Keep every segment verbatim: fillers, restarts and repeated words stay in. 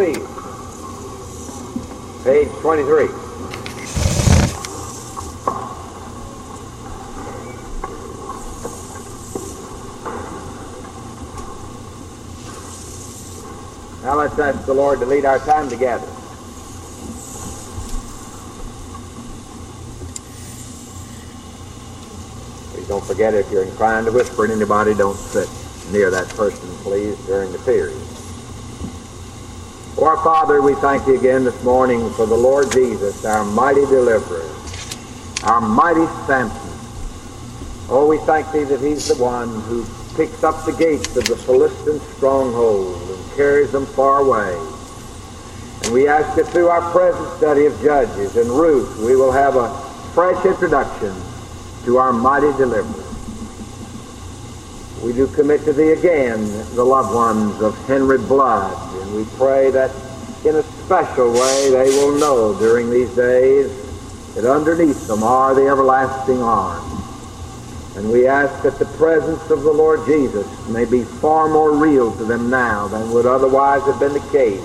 please. Page twenty-three. Now let's ask the Lord to lead our time together. Please don't forget, if you're inclined to whisper at anybody, don't sit near that person, please, during the period. Oh, our Father, we thank you again this morning for the Lord Jesus, our mighty deliverer, our mighty Samson. Oh, we thank thee that he's the one who picks up the gates of the Philistine stronghold and carries them far away. And we ask that through our present study of Judges and Ruth, we will have a fresh introduction to our mighty deliverer. We do commit to thee again the loved ones of Henry Blood, and we pray that in a special way they will know during these days that underneath them are the everlasting arms. And we ask that the presence of the Lord Jesus may be far more real to them now than would otherwise have been the case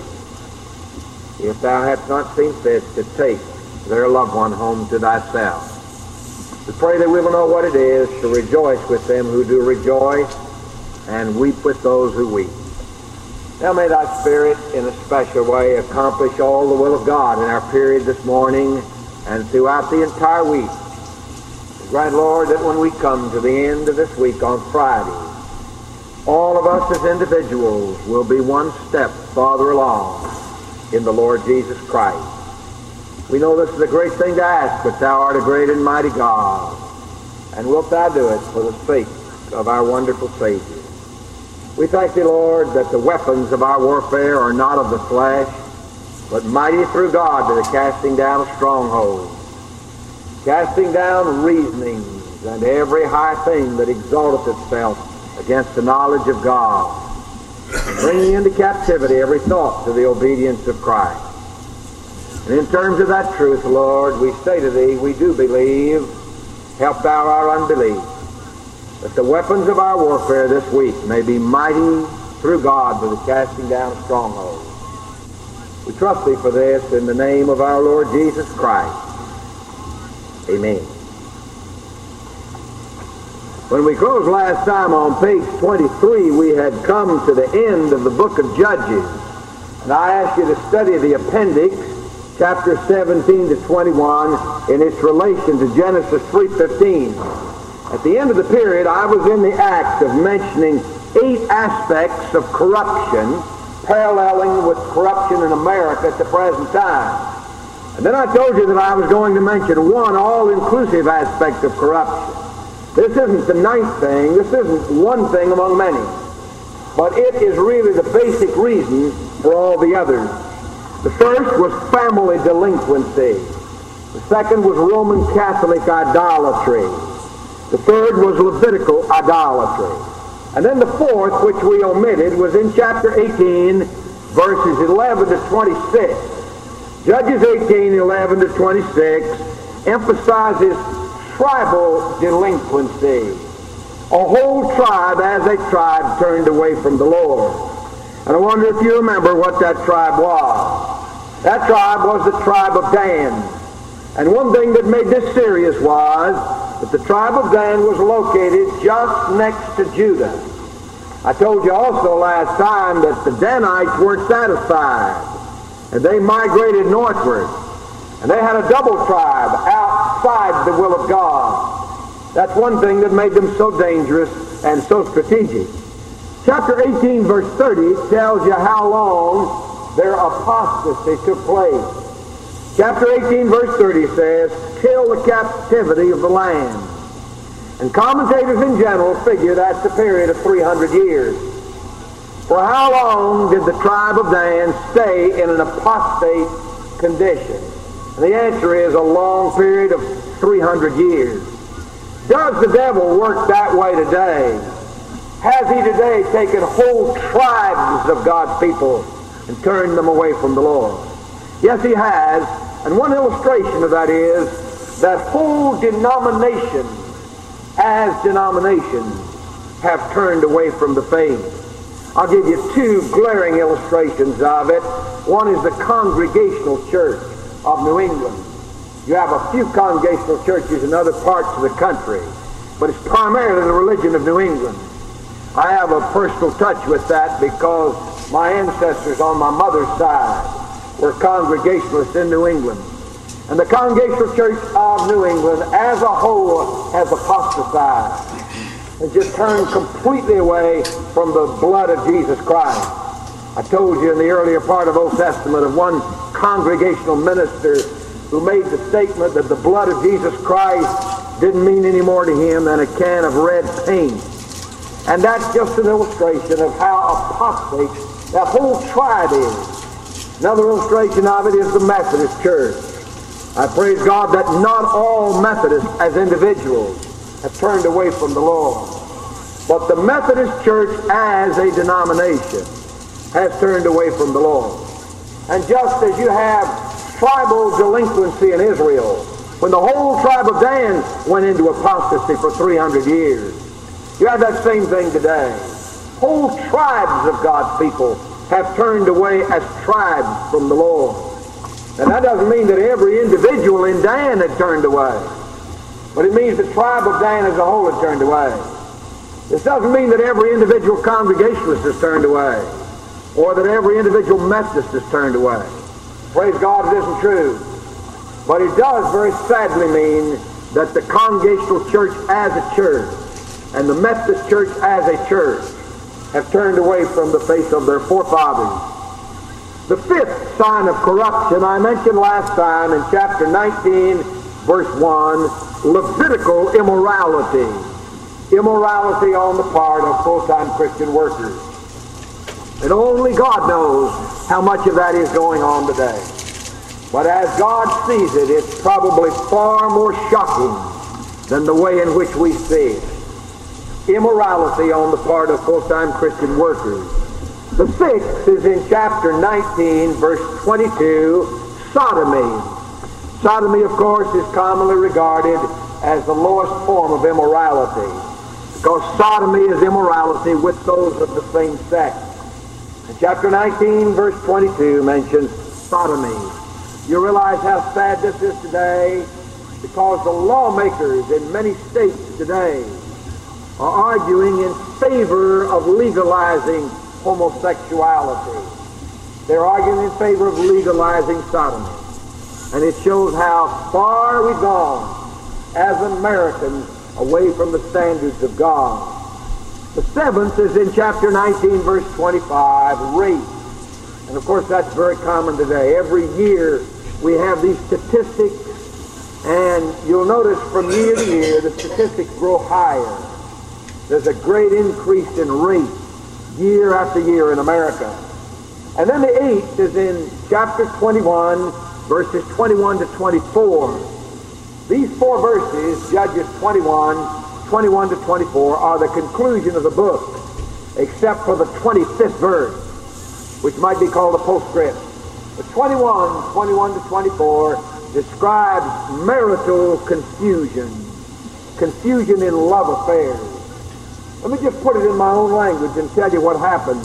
if thou hadst not seen fit to take their loved one home to thyself. We pray that we will know what it is to rejoice with them who do rejoice and weep with those who weep. Now may thy Spirit in a special way accomplish all the will of God in our period this morning and throughout the entire week. Grant, Lord, that when we come to the end of this week on Friday, all of us as individuals will be one step farther along in the Lord Jesus Christ. We know this is a great thing to ask, but thou art a great and mighty God, and wilt thou do it for the sake of our wonderful Savior. We thank thee, Lord, that the weapons of our warfare are not of the flesh, but mighty through God to the casting down of strongholds, casting down reasonings and every high thing that exalteth itself against the knowledge of God, and bringing into captivity every thought to the obedience of Christ. And in terms of that truth, Lord, we say to thee, we do believe, help thou our unbelief, that the weapons of our warfare this week may be mighty through God to the casting down of strongholds. We trust thee for this in the name of our Lord Jesus Christ. Amen. When we closed last time on page twenty-three, we had come to the end of the book of Judges. And I asked you to study the appendix, chapter seventeen to twenty-one, in its relation to Genesis three fifteen. At the end of the period, I was in the act of mentioning eight aspects of corruption, paralleling with corruption in America at the present time. And then I told you that I was going to mention one all-inclusive aspect of corruption. This isn't the ninth thing, this isn't one thing among many, but it is really the basic reason for all the others. The first was family delinquency. The second was Roman Catholic idolatry. The third was Levitical idolatry. And then the fourth, which we omitted, was in chapter eighteen, verses eleven to twenty-six. Judges eighteen, eleven to twenty-six emphasizes tribal delinquency. A whole tribe as a tribe turned away from the Lord. And I wonder if you remember what that tribe was. That tribe was the tribe of Dan. And one thing that made this serious was that the tribe of Dan was located just next to Judah. I told you also last time that the Danites weren't satisfied, and they migrated northward. And they had a double tribe outside the will of God. That's one thing that made them so dangerous and so strategic. Chapter eighteen, verse thirty tells you how long their apostasy took place. Chapter eighteen, verse thirty says, till the captivity of the land. And commentators in general figure that's a period of three hundred years. For how long did the tribe of Dan stay in an apostate condition? And the answer is a long period of three hundred years. Does the devil work that way today? Has he today taken whole tribes of God's people and turned them away from the Lord? Yes, he has. And one illustration of that is that whole denominations, as denominations, have turned away from the faith. I'll give you two glaring illustrations of it. One is the Congregational Church of New England. You have a few Congregational churches in other parts of the country, but it's primarily the religion of New England. I have a personal touch with that because my ancestors on my mother's side were Congregationalists in New England. And the Congregational Church of New England as a whole has apostatized and just turned completely away from the blood of Jesus Christ. I told you in the earlier part of Old Testament of one congregational minister who made the statement that the blood of Jesus Christ didn't mean any more to him than a can of red paint. And that's just an illustration of how apostate that whole tribe is. Another illustration of it is the Methodist Church. I praise God that not all Methodists as individuals have turned away from the Lord. But the Methodist Church as a denomination has turned away from the Lord. And just as you have tribal delinquency in Israel, when the whole tribe of Dan went into apostasy for three hundred years, you have that same thing today. Whole tribes of God's people have turned away as tribes from the Lord. And that doesn't mean that every individual in Dan had turned away, but it means the tribe of Dan as a whole had turned away. This doesn't mean that every individual Congregationalist has turned away, or that every individual Methodist has turned away. Praise God, it isn't true. But it does very sadly mean that the Congregational Church as a church and the Methodist Church as a church have turned away from the faith of their forefathers. The fifth sign of corruption I mentioned last time in chapter nineteen, verse one, Levitical immorality. Immorality on the part of full-time Christian workers. And only God knows how much of that is going on today. But as God sees it, it's probably far more shocking than the way in which we see it. Immorality on the part of full-time Christian workers. The sixth is in chapter nineteen, verse twenty-two, sodomy. Sodomy, of course, is commonly regarded as the lowest form of immorality, because sodomy is immorality with those of the same sex. And chapter nineteen, verse twenty-two mentions sodomy. You realize how sad this is today, because the lawmakers in many states today are arguing in favor of legalizing homosexuality. They're arguing in favor of legalizing sodomy. And it shows how far we've gone as Americans away from the standards of God. The seventh is in chapter nineteen, verse twenty-five, rape. And of course that's very common today. Every year we have these statistics, and you'll notice from year to year the statistics grow higher. There's a great increase in rape year after year in America. And then the eighth is in chapter twenty-one, verses twenty-one to twenty-four. These four verses, Judges twenty-one, twenty-one to twenty-four, are the conclusion of the book, except for the twenty-fifth verse, which might be called a postscript. The twenty-one, twenty-one to twenty-four describes marital confusion, confusion in love affairs. Let me just put it in my own language and tell you what happened.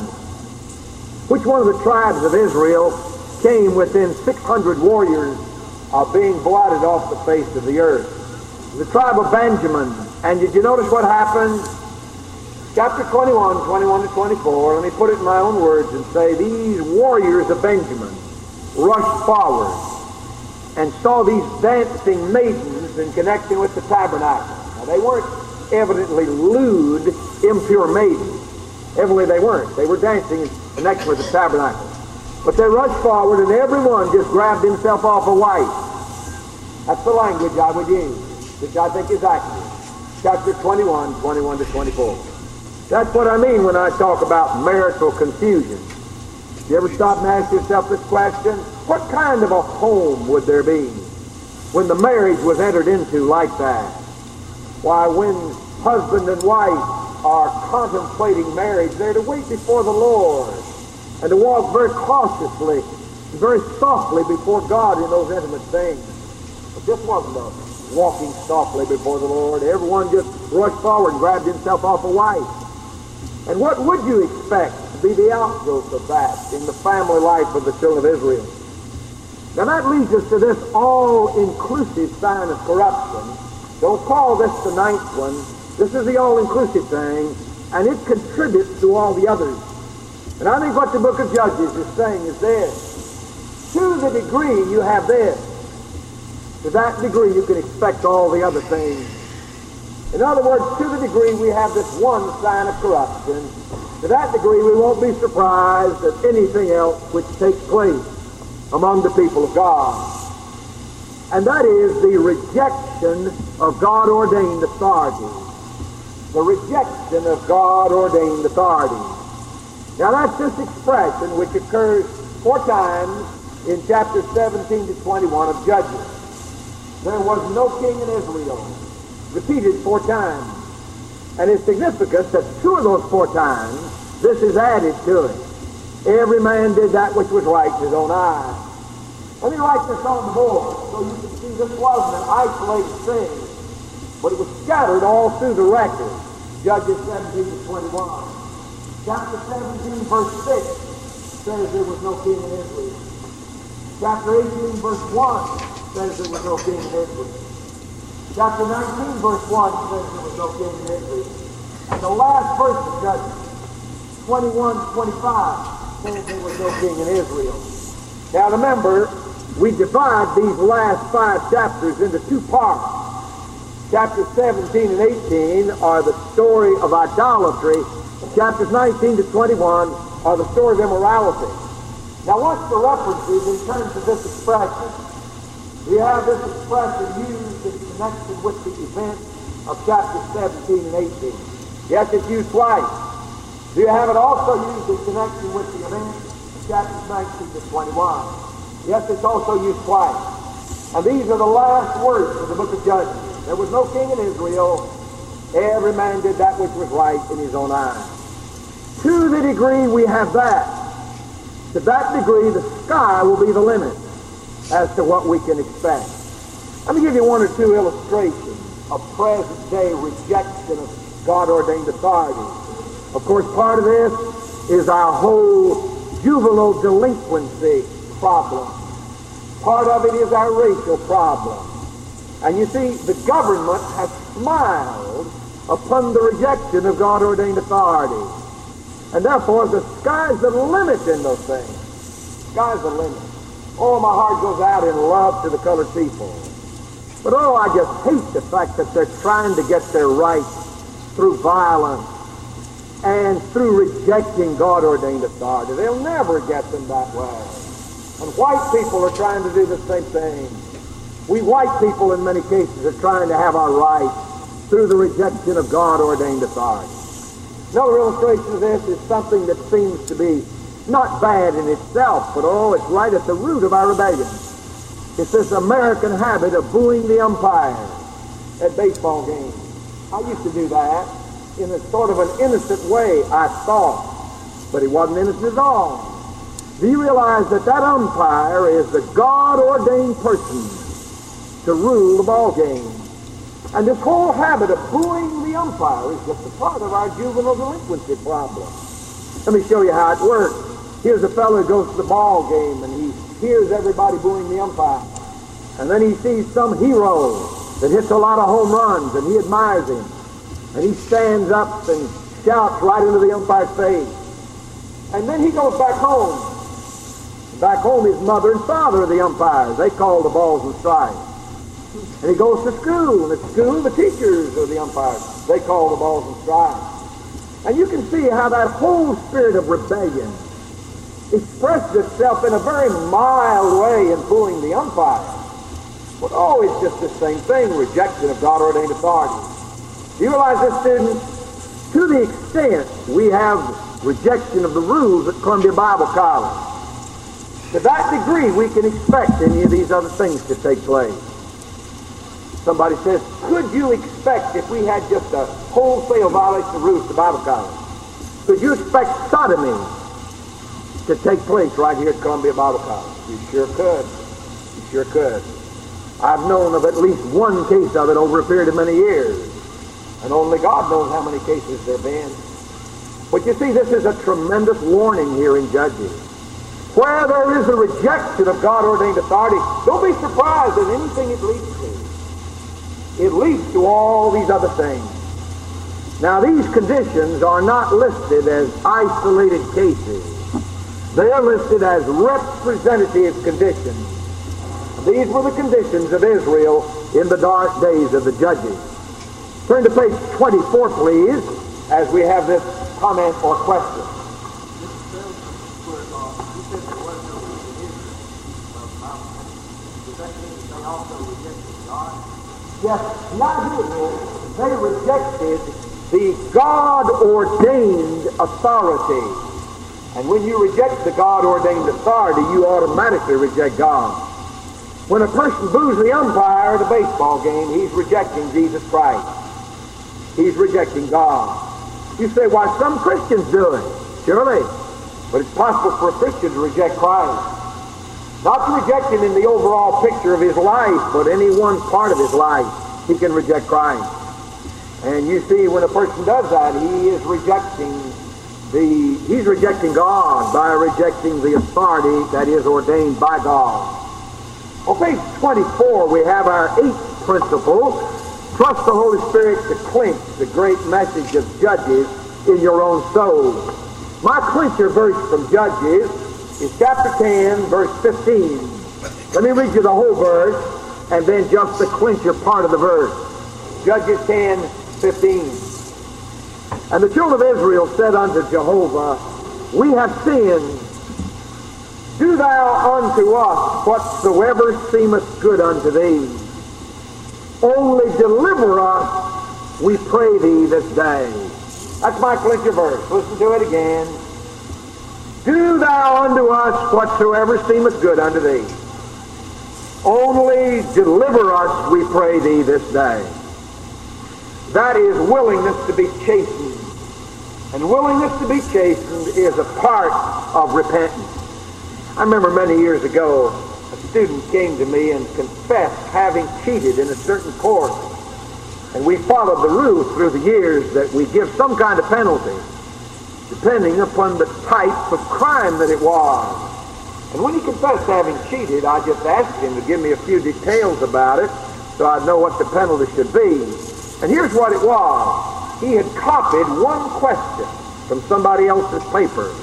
Which one of the tribes of Israel came within six hundred warriors of being blotted off the face of the earth? The tribe of Benjamin. And did you notice what happened? Chapter twenty-one, twenty-one to twenty-four, let me put it in my own words and say, these warriors of Benjamin rushed forward and saw these dancing maidens in connection with the tabernacle. Now they weren't evidently lewd, impure maidens. Evidently they weren't. They were dancing in connection with the tabernacle. But they rushed forward and everyone just grabbed himself off a wife. That's the language I would use, which I think is accurate. Chapter twenty-one, twenty-one to twenty-four. That's what I mean when I talk about marital confusion. You ever stop and ask yourself this question? What kind of a home would there be when the marriage was entered into like that? Why, when husband and wife are contemplating marriage, they're to wait before the Lord and to walk very cautiously, very softly before God in those intimate things. But this wasn't a walking softly before the Lord. Everyone just rushed forward and grabbed himself off a wife. And what would you expect would be the outgrowth of that in the family life of the children of Israel. Now that leads us to this all-inclusive sign of corruption. Don't call this the ninth one. This is the all-inclusive thing, and it contributes to all the others. And I think what the book of Judges is saying is this. To the degree you have this, to that degree you can expect all the other things. In other words, to the degree we have this one sign of corruption, to that degree we won't be surprised at anything else which takes place among the people of God. And that is the rejection of God-ordained authority. The rejection of God-ordained authority. Now that's this expression which occurs four times in chapter seventeen to twenty-one of Judges. There was no king in Israel. Repeated four times. And it's significant that two of those four times, this is added to it. Every man did that which was right in his own eyes. Let me write this on the board so you can see this wasn't an isolated thing, but it was scattered all through the record. Judges seventeen to twenty-one. Chapter seventeen, verse six says there was no king in Israel. Chapter eighteen, verse one says there was no king in Israel. Chapter nineteen, verse one says there was no king in Israel. And the last verse of Judges, twenty-one to twenty-five, says there was no king in Israel. Now remember, we divide these last five chapters into two parts. Chapters seventeen and eighteen are the story of idolatry. Chapters nineteen to twenty-one are the story of immorality. Now watch the references in terms of this expression. We have this expression used in connection with the events of chapters seventeen and eighteen. Yes, it's used twice. Do you have it also used in connection with the events of chapters nineteen to twenty-one? Yes, it's also used twice. And these are the last words of the book of Judges. There was no king in Israel. Every man did that which was right in his own eyes. To the degree we have that, to that degree the sky will be the limit as to what we can expect. Let me give you one or two illustrations of present-day rejection of God-ordained authority. Of course, part of this is our whole juvenile delinquency problem. Part of it is our racial problem. And you see, the government has smiled upon the rejection of God-ordained authority. And therefore, the sky's the limit in those things. Sky's the limit. Oh, my heart goes out in love to the colored people. But oh, I just hate the fact that they're trying to get their rights through violence and through rejecting God-ordained authority. They'll never get them that way. And white people are trying to do the same thing. We white people, in many cases, are trying to have our rights through the rejection of God-ordained authority. Another illustration of this is something that seems to be not bad in itself, but oh, it's right at the root of our rebellion. It's this American habit of booing the umpire at baseball games. I used to do that in a sort of an innocent way, I thought, but it wasn't innocent at all. Do you realize that that umpire is the God-ordained person to rule the ball game? And this whole habit of booing the umpire is just a part of our juvenile delinquency problem. Let me show you how it works. Here's a fellow who goes to the ball game and he hears everybody booing the umpire. And then he sees some hero that hits a lot of home runs and he admires him. And he stands up and shouts right into the umpire's face. And then he goes back home. Back home, his mother and father are the umpires. They call the balls and strikes. And he goes to school, and at school, the teachers are the umpires. They call the balls and strikes. And you can see how that whole spirit of rebellion expresses itself in a very mild way in booing the umpire. But oh, it's just the same thing, rejection of God-ordained authority. Do you realize this, students? To the extent we have rejection of the rules at Columbia Bible College, to that degree we can expect any of these other things to take place. Somebody says, could you expect if we had just a wholesale violation of rules at the Bible College? Could you expect sodomy to take place right here at Columbia Bible College? You sure could. You sure could. I've known of at least one case of it over a period of many years. And only God knows how many cases there have been. But you see, this is a tremendous warning here in Judges. Where there is a rejection of God-ordained authority, don't be surprised at anything it leads to. It leads to all these other things. Now, these conditions are not listed as isolated cases. They are listed as representative conditions. These were the conditions of Israel in the dark days of the Judges. Turn to page twenty-four, please, as we have this comment or question. Yes, not here. They rejected the God-ordained authority. And when you reject the God-ordained authority, you automatically reject God. When a person boos the umpire at a baseball game, he's rejecting Jesus Christ. He's rejecting God. You say, why, some Christians do it. Surely. But it's possible for a Christian to reject Christ. Not to reject him in the overall picture of his life, but any one part of his life, he can reject Christ. And you see, when a person does that, he is rejecting the, he's rejecting God by rejecting the authority that is ordained by God. On page twenty-four, we have our eighth principle. Trust the Holy Spirit to clinch the great message of Judges in your own soul. My clincher verse from Judges is chapter ten, verse fifteen. Let me read you the whole verse, and then just the clincher part of the verse. Judges ten, fifteen. And the children of Israel said unto Jehovah, we have sinned. Do thou unto us whatsoever seemeth good unto thee. Only deliver us, we pray thee, this day. That's my clincher verse. Listen to it again. Do thou unto us whatsoever seemeth good unto thee. Only deliver us, we pray thee, this day. That is willingness to be chastened. And willingness to be chastened is a part of repentance. I remember many years ago, a student came to me and confessed having cheated in a certain course. And we followed the rule through the years that we give some kind of penalty, depending upon the type of crime that it was. And when he confessed having cheated, I just asked him to give me a few details about it so I'd know what the penalty should be. And here's what it was. He had copied one question from somebody else's paper.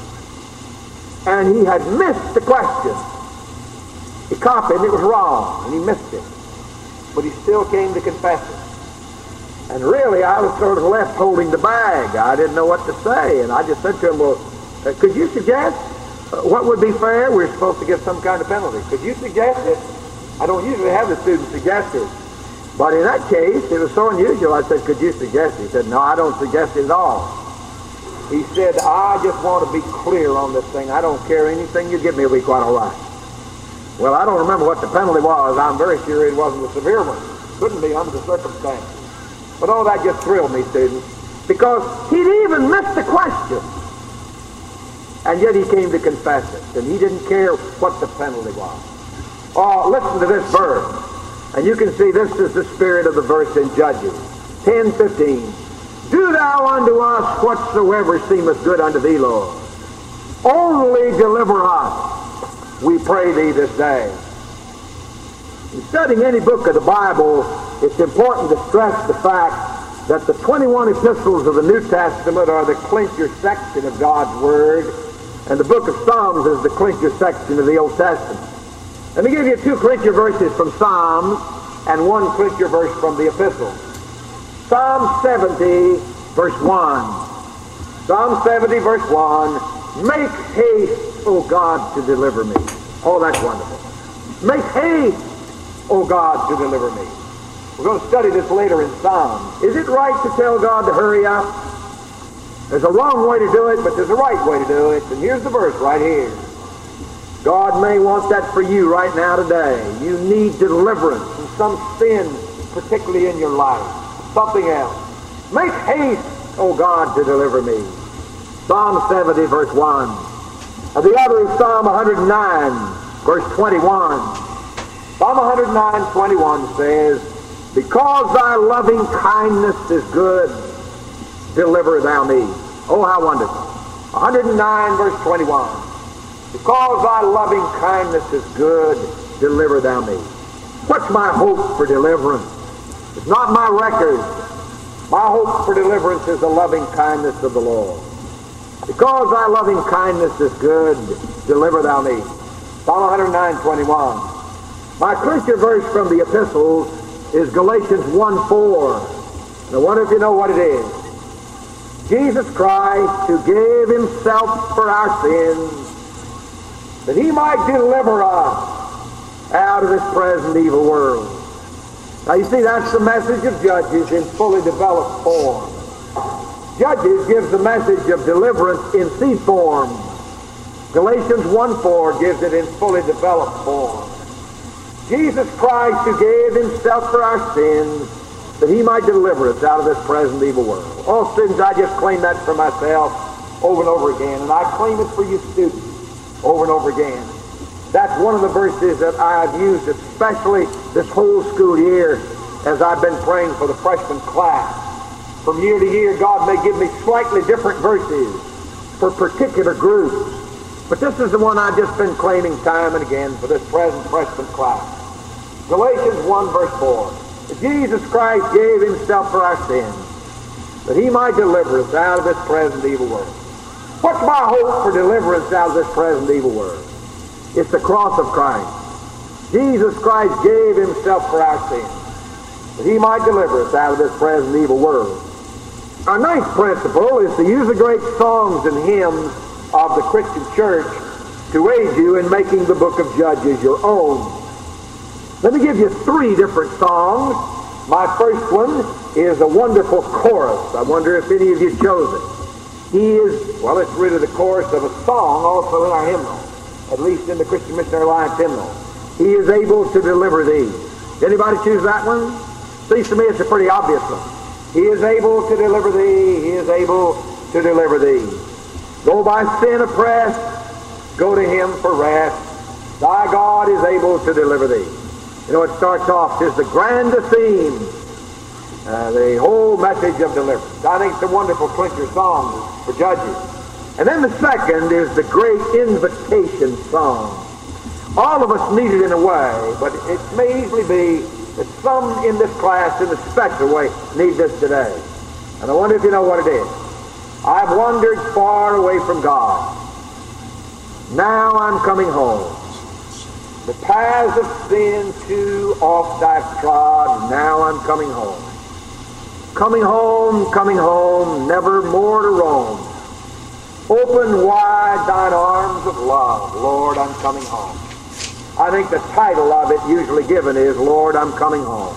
And he had missed the question. He copied and it was wrong, and he missed it. But he still came to confess it. And really, I was sort of left holding the bag. I didn't know what to say. And I just said to him, well, uh, could you suggest uh, what would be fair? We're supposed to give some kind of penalty. Could you suggest it? I don't usually have the students suggest it. But in that case, it was so unusual, I said, could you suggest it? He said, no, I don't suggest it at all. He said, I just want to be clear on this thing. I don't care anything you give me, will be quite all right. Well, I don't remember what the penalty was. I'm very sure it wasn't a severe one. Couldn't be under the circumstances. But all that just thrilled me, students, because he'd even missed the question. And yet he came to confess it, and he didn't care what the penalty was. Oh, listen to this verse. And you can see this is the spirit of the verse in Judges. ten fifteen. Do thou unto us whatsoever seemeth good unto thee, Lord. Only deliver us, we pray thee, this day. In studying any book of the Bible, it's important to stress the fact that the twenty-one epistles of the New Testament are the clincher section of God's Word, and the book of Psalms is the clincher section of the Old Testament. Let me give you two clincher verses from Psalms and one clincher verse from the epistles. Psalm seventy, verse one. Psalm seventy, verse one. Make haste, O God, to deliver me. Oh, that's wonderful. Make haste, O God, to deliver me. We're going to study this later in Psalms. Is it right to tell God to hurry up? There's a wrong way to do it, but there's a right way to do it. And here's the verse right here. God may want that for you right now today. You need deliverance from some sin, particularly in your life. Something else. Make haste, O God, to deliver me. Psalm seventy, verse one. And the other is Psalm one hundred nine, verse twenty-one. Psalm one hundred nine, twenty-one says, because thy loving kindness is good, deliver thou me. Oh, how wonderful. one hundred nine, verse twenty-one. Because thy loving kindness is good, deliver thou me. What's my hope for deliverance? It's not my record. My hope for deliverance is the loving kindness of the Lord. Because thy loving kindness is good, deliver thou me. Psalm one hundred nine, twenty-one. My clincher verse from the epistles is Galatians one, four. And I wonder if you know what it is. Jesus Christ, who gave himself for our sins, that he might deliver us out of this present evil world. Now you see, that's the message of Judges in fully developed form. Judges gives the message of deliverance in seed form. Galatians one, four gives it in fully developed form. Jesus Christ, who gave himself for our sins, that he might deliver us out of this present evil world. Oh, students, I just claim that for myself over and over again, and I claim it for you students over and over again. That's one of the verses that I've used especially this whole school year as I've been praying for the freshman class. From year to year, God may give me slightly different verses for particular groups. But this is the one I've just been claiming time and again for this present freshman class. Galatians one, verse four. Jesus Christ gave himself for our sins, that he might deliver us out of this present evil world. What's my hope for deliverance out of this present evil world? It's the cross of Christ. Jesus Christ gave himself for our sins, that he might deliver us out of this present evil world. Our ninth principle is to use the great songs and hymns of the Christian church to aid you in making the book of Judges your own. Let me give you three different songs. My first one is a wonderful chorus. I wonder if any of you chose it. He is, well, it's really the chorus of a song also in our hymnal, at least in the Christian Missionary Alliance hymnal. He is able to deliver thee. Did anybody choose that one? Seems to me it's a pretty obvious one. He is able to deliver thee. He is able to deliver thee. Though by sin oppressed, go to him for rest. Thy God is able to deliver thee. You know, it starts off, "'Tis the grandest theme," uh, the whole message of deliverance. I think it's a wonderful clincher song for Judges. And then the second is the great invitation song. All of us need it in a way, but it may easily be that some in this class, in a special way, need this today. And I wonder if you know what it is. I've wandered far away from God. Now I'm coming home. The paths of sin too oft I've trod. Now I'm coming home. Coming home, coming home, never more to roam. Open wide thine arms of love. Lord, I'm coming home. I think the title of it usually given is, Lord, I'm coming home.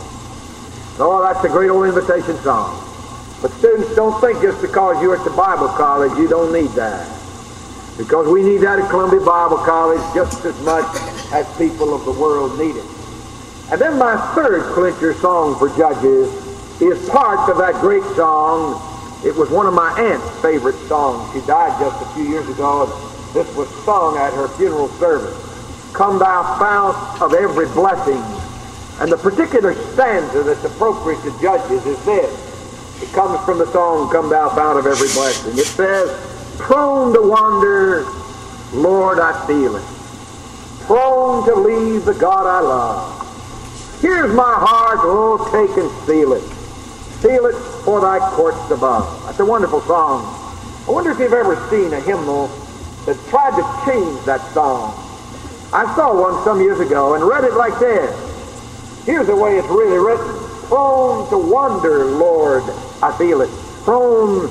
Oh, that's a great old invitation song. But students, don't think just because you're at the Bible college you don't need that. Because we need that at Columbia Bible College just as much as people of the world need it. And then my third clincher song for Judges is part of that great song. It was one of my aunt's favorite songs. She died just a few years ago, and this was sung at her funeral service. "Come thou fount of every blessing." And the particular stanza that's appropriate to Judges is this. It comes from the song, "Come thou fount of every blessing." It says, "Prone to wander, Lord, I feel it. Prone to leave the God I love. Here's my heart, oh, take and seal it. Seal it for thy courts above." That's a wonderful song. I wonder if you've ever seen a hymnal that tried to change that song. I saw one some years ago and read it like this. Here's the way it's really written. "Prone to wander, Lord, I feel it. Prone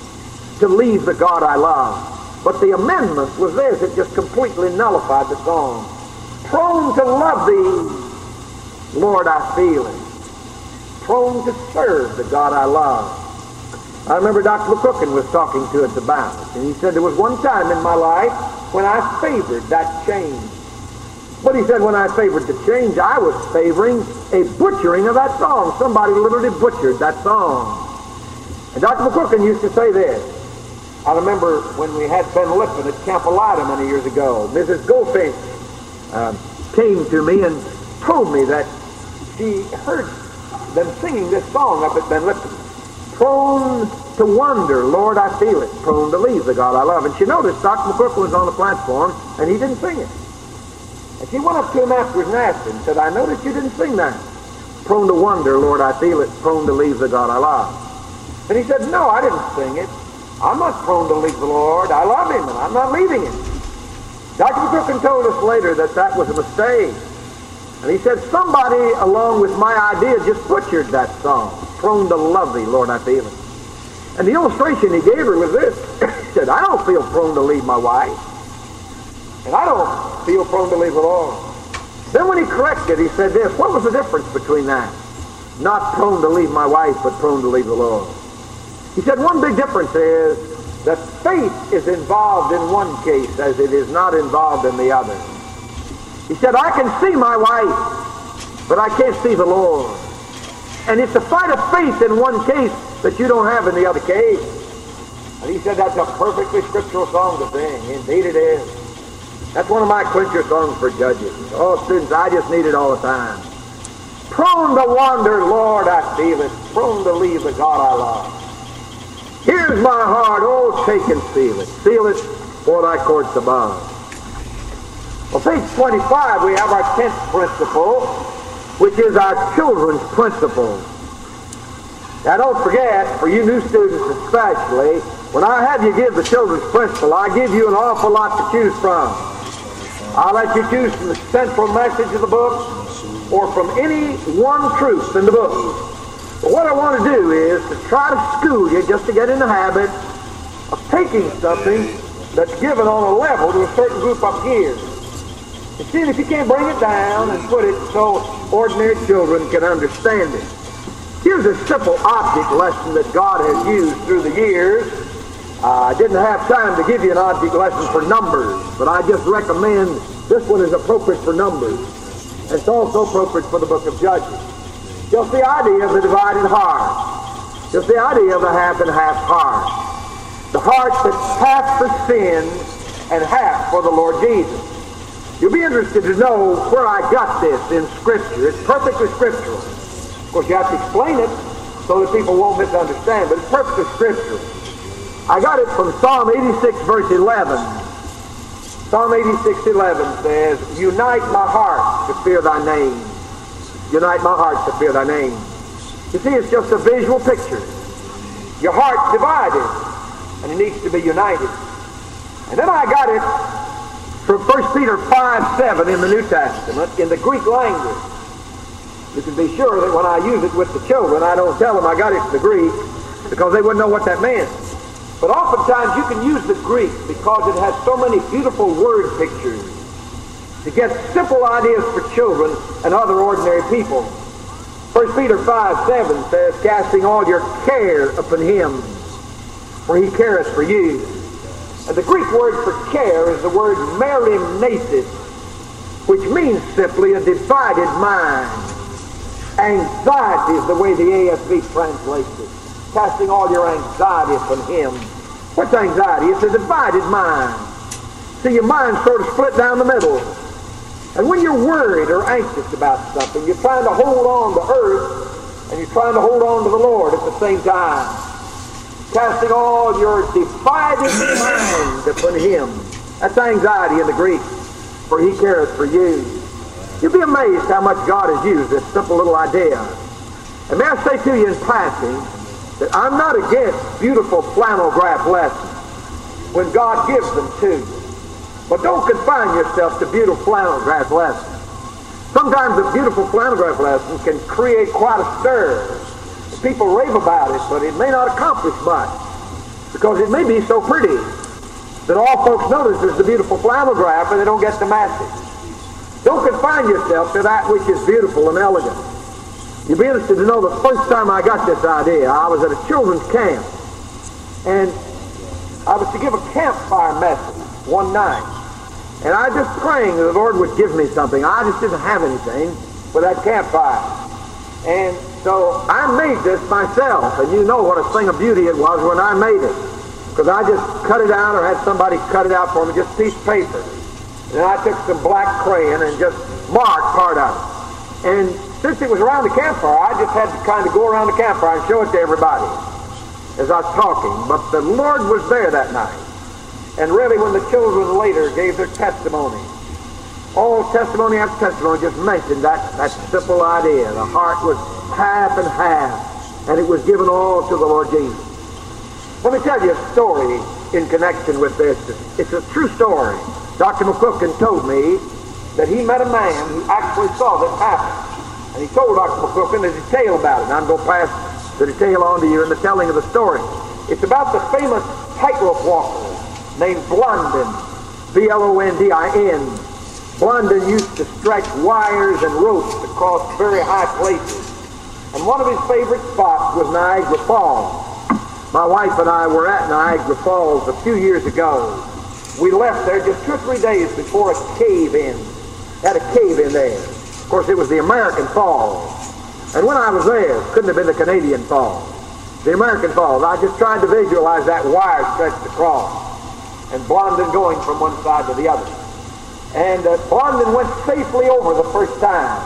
to leave the God I love." But the amendment was this. It just completely nullified the song. "Prone to love thee, Lord, I feel it. Prone to serve the God I love." I remember Doctor McCookin was talking to us about it, and he said there was one time in my life when I favored that change. But he said when I favored the change, I was favoring a butchering of that song. Somebody literally butchered that song. And Doctor McCookin used to say this. I remember when we had Ben Lippin at Camp Elida many years ago, Missus Goldfinch uh, came to me and told me that she heard them singing this song up at Ben Lippin. "Prone to wonder, Lord, I feel it, prone to leave the God I love. And she noticed Doctor McCook was on the platform, and he didn't sing it. And she went up to him afterwards and asked him, said, I noticed you didn't sing that. Prone to wonder, Lord, I feel it, prone to leave the God I love. And he said, no, I didn't sing it. I'm not prone to leave the Lord. I love him, and I'm not leaving him. Doctor McCook told us later that that was a mistake. And he said, somebody, along with my idea, just butchered that song. Prone to love thee, Lord, I feel it. And the illustration he gave her was this. He said, I don't feel prone to leave my wife. And I don't feel prone to leave the Lord. Then when he corrected, he said this. What was the difference between that? Not prone to leave my wife, but prone to leave the Lord. He said one big difference is that faith is involved in one case as it is not involved in the other. He said, I can see my wife, but I can't see the Lord. And it's a fight of faith in one case that you don't have in the other case. And he said that's a perfectly scriptural song to sing. Indeed it is. That's one of my clincher songs for judges. Oh, students, I just need it all the time. Prone to wander, Lord, I feel it. Prone to leave the God I love. Here's my heart, oh, take and seal it. Seal it for thy courts above. Well, page twenty-five, we have our tenth principle, which is our children's principle. Now, don't forget, for you new students especially, when I have you give the children's principle, I give you an awful lot to choose from. I'll let you choose from the central message of the book or from any one truth in the book. But what I want to do is to try to school you just to get in the habit of taking something that's given on a level to a certain group up here. And seeing if you can't bring it down and put it so ordinary children can understand it. Here's a simple object lesson that God has used through the years. Uh, I didn't have time to give you an object lesson for numbers, but I just recommend this one is appropriate for numbers. And it's also appropriate for the book of Judges. Just the idea of the divided heart. Just the idea of the half and half heart. The heart that's half for sin and half for the Lord Jesus. You'll be interested to know where I got this in Scripture. It's perfectly scriptural. Of course, you have to explain it so that people won't misunderstand, but it's perfectly scriptural. I got it from Psalm eighty-six, verse eleven. Psalm eighty-six, eleven says, unite my heart to fear thy name. Unite my heart to fear thy name. You see, it's just a visual picture. Your heart's divided, and it needs to be united. And then I got it from First Peter five, seven in the New Testament in the Greek language. You can be sure that when I use it with the children, I don't tell them I got it in the Greek because they wouldn't know what that meant. But oftentimes you can use the Greek because it has so many beautiful word pictures to get simple ideas for children and other ordinary people. First Peter five, seven says, casting all your care upon him, for he careth for you. And the Greek word for care is the word merimnasis, which means simply a divided mind. Anxiety is the way the A S V translates it. Casting all your anxiety upon him. What's anxiety? It's a divided mind. See, your mind's sort of split down the middle. And when you're worried or anxious about something, you're trying to hold on to earth and you're trying to hold on to the Lord at the same time. Casting all your divided mind upon him. That's anxiety in the Greek. For he careth for you. You'll be amazed how much God has used this simple little idea. And may I say to you in passing that I'm not against beautiful flannel graph lessons when God gives them to you. But don't confine yourself to beautiful flannel graph lessons. Sometimes a beautiful flannel graph lesson can create quite a stir. People rave about it, but it may not accomplish much because it may be so pretty that all folks notice is the beautiful flannel graph and they don't get the message. Don't confine yourself to that which is beautiful and elegant. You'll be interested to know the first time I got this idea, I was at a children's camp, and I was to give a campfire message one night. And I just praying that the Lord would give me something. I just didn't have anything for that campfire. And so I made this myself, and you know what a thing of beauty it was when I made it. Because I just cut it out or had somebody cut it out for me, just a piece of paper. And I took some black crayon and just marked part of it. And since it was around the campfire, I just had to kind of go around the campfire and show it to everybody. as I was talking, but the Lord was there that night. And really, when the children later gave their testimony, all testimony after testimony just mentioned that, that simple idea. The heart was half and half, and it was given all to the Lord Jesus. Let me tell you a story in connection with this. It's a true story. Doctor McQuilkin told me that he met a man who actually saw this happen. And he told Doctor McQuilkin a detail about it. And I'm going to pass the detail on to you in the telling of the story. It's about the famous tightrope walker named Blondin, B L O N D I N. Blondin used to stretch wires and ropes across very high places. And one of his favorite spots was Niagara Falls. My wife and I were at Niagara Falls a few years ago. We left there just two or three days before a cave-in. Had a cave-in there. Of course, it was the American Falls. And when I was there, it couldn't have been the Canadian Falls. The American Falls. I just tried to visualize that wire stretched across, and Blondin going from one side to the other. And uh, Blondin went safely over the first time.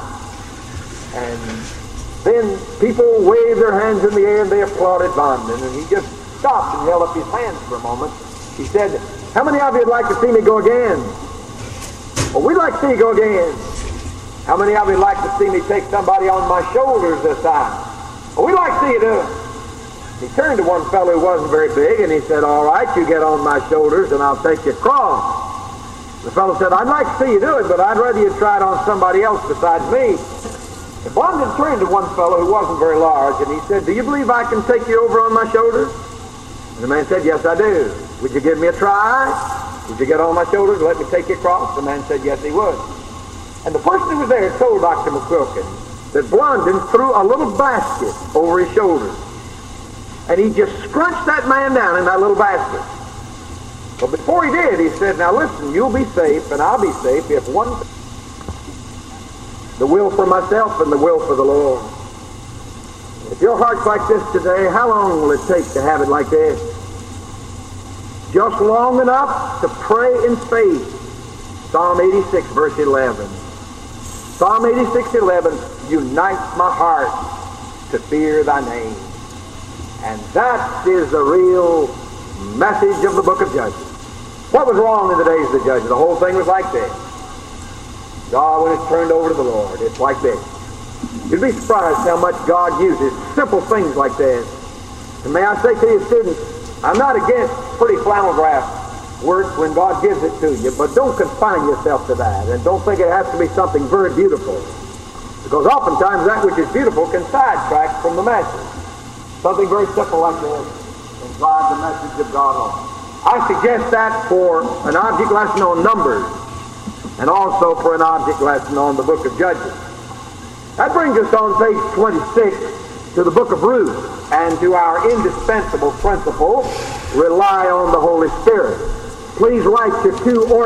And then people waved their hands in the air and they applauded Blondin. And he just stopped and held up his hands for a moment. He said, "How many of you would like to see me go again?" "Well, we'd like to see you go again." "How many of you would like to see me take somebody on my shoulders this time?" "Well, we'd like to see you do it." He turned to one fellow who wasn't very big and he said, "All right, you get on my shoulders and I'll take you across." The fellow said, "I'd like to see you do it, but I'd rather you try it on somebody else besides me." And Blondin turned to one fellow who wasn't very large and he said, "Do you believe I can take you over on my shoulders?" And the man said, "Yes, I do. Would you give me a try? Would you get on my shoulders and let me take you across?" The man said, "Yes, he would." And the person who was there told Doctor McQuilkin that Blondin threw a little basket over his shoulders. And he just scrunched that man down in that little basket. But before he did, he said, "Now listen, you'll be safe and I'll be safe if one thing, the will for myself and the will for the Lord." If your heart's like this today, how long will it take to have it like this? Just long enough to pray in faith. Psalm eighty-six, verse eleven. Psalm eighty-six, eleven, "Unite my heart to fear thy name." And that is the real message of the book of Judges. What was wrong in the days of the Judges? The whole thing was like this. God, when it's turned over to the Lord, it's like this. You'd be surprised how much God uses simple things like this. And may I say to you students, I'm not against pretty flannel graph work when God gives it to you, but don't confine yourself to that, and don't think it has to be something very beautiful. Because oftentimes that which is beautiful can sidetrack from the message. Something very simple like this can drive the message of God home. I suggest that for an object lesson on Numbers, and also for an object lesson on the book of Judges. That brings us on page twenty-six to the book of Ruth, and to our indispensable principle, rely on the Holy Spirit. Please write your two